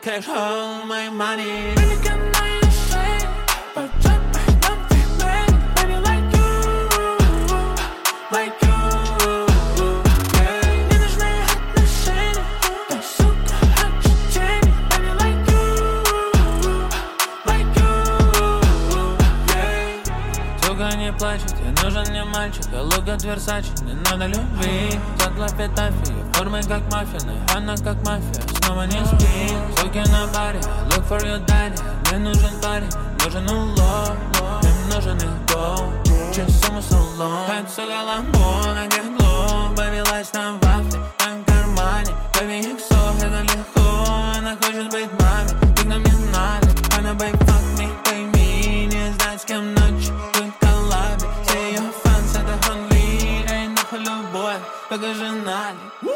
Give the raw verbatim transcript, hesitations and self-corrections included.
cash, all my money. Не плачет, тебе нужен не мальчик, а лук от Версачи, не надо любви. Тот лапетафия, формы как маффины, она как мафия, снова не спит. Суки на баре, look for your daddy. Мне нужен парень, нужен улов, им нужен их гол, через сумму салон. Это сука ламбо на гегло, повелась на вафли, в моем кармане. Baby, их сок, это легко, она хочет быть мамой, ты нам не надо. Она, babe, fuck me, пойми, не знать с кем ночь. Все ее фанс, это Ханли, эй, нахуй любовь, покажи надо.